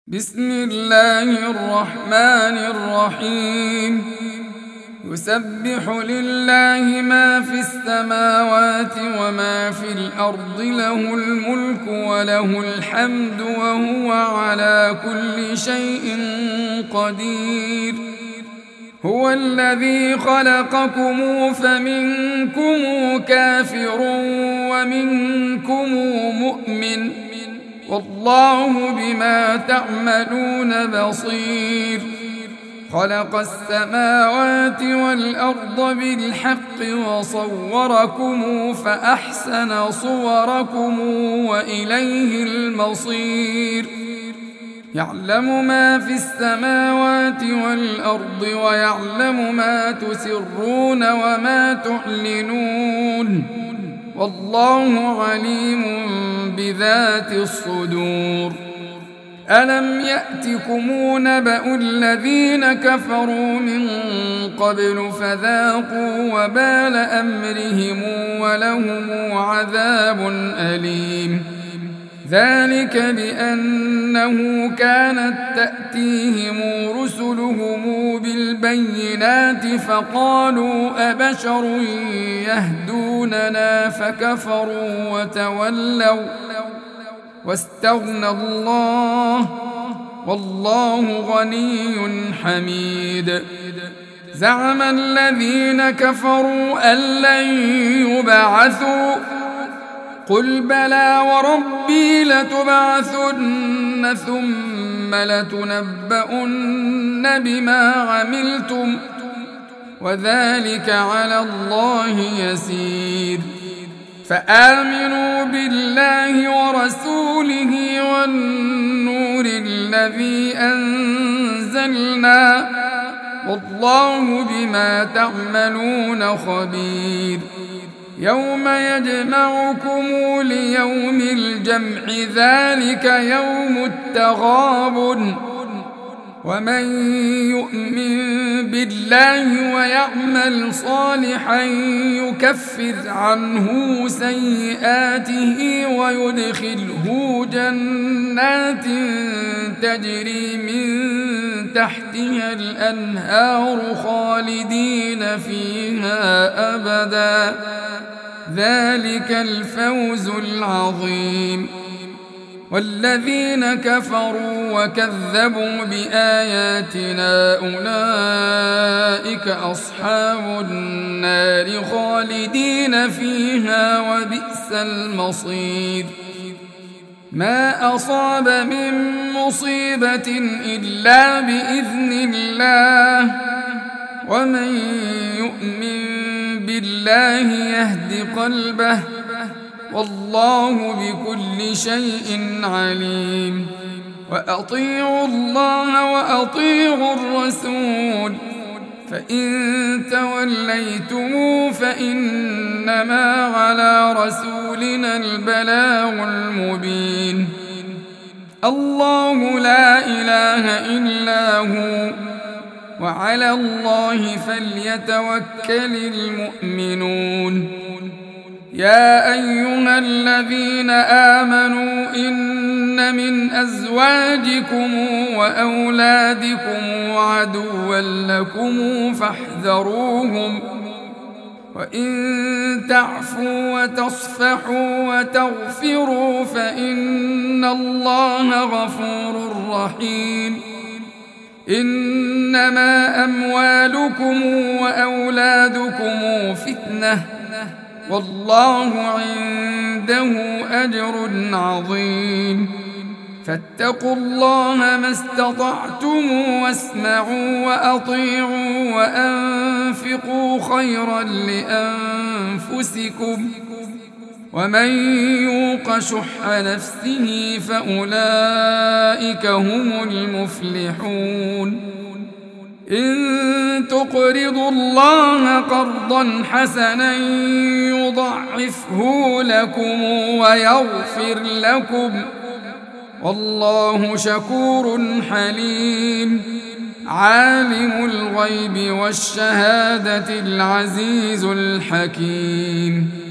بسم الله الرحمن الرحيم. يسبح لله ما في السماوات وما في الأرض، له الملك وله الحمد وهو على كل شيء قدير. هو الذي خلقكم فمنكم كافر ومنكم مؤمن، والله بما تعملون بصير. خلق السماوات والأرض بالحق وصوركم فأحسن صوركم وإليه المصير. يعلم ما في السماوات والأرض ويعلم ما تسرون وما تعلنون، والله عليم بذات الصدور. ألم يأتكم نبأ الذين كفروا من قبل فذاقوا وبال أمرهم ولهم عذاب أليم. ذلك بأنه كانت تأتيهم رسلهم بالبينات فقالوا أبشر يهدوننا فكفروا وتولوا واستغنى الله، والله غني حميد. زعم الذين كفروا أن لن يبعثوا، قل بلى وربي لتبعثن ثم لتنبؤن بما عملتم، وذلك على الله يسير. فآمنوا بالله ورسوله والنور الذي أنزلنا، والله بما تعملون خبير. يوم يجمعكم ليوم الجمع، ذلك يوم التغابن. ومن يؤمن بالله ويعمل صالحا يكفر عنه سيئاته ويدخله جنات تجري من تحتها الأنهار خالدين فيها أبدا، ذلك الفوز العظيم. والذين كفروا وكذبوا بآياتنا أولئك أصحاب النار خالدين فيها وبئس المصير. ما أصاب من مصيبة إلا بإذن الله، ومن يؤمن بالله يهد قلبه، والله بكل شيء عليم. وأطيعوا الله وأطيعوا الرسول، فإن توليتم فإنما على رسولنا البلاغ المبين. الله لا إله إلا هو، وعلى الله فليتوكل المؤمنون. يا أيها الذين آمنوا إن من أزواجكم وأولادكم عدوا لكم فاحذروهم، وإن تعفوا وتصفحوا وتغفروا فإن الله غفور رحيم. إنما أموالكم وأولادكم فتنة، والله عنده أجر عظيم. فاتقوا الله ما استطعتم واسمعوا وأطيعوا وأنفقوا خيرا لأنفسكم، ومن يوق شح نفسه فأولئك هم المفلحون. إن تقرضوا الله قرضا حسنا يضعفه لكم ويغفر لكم، والله شكور حليم. عالم الغيب والشهادة العزيز الحكيم.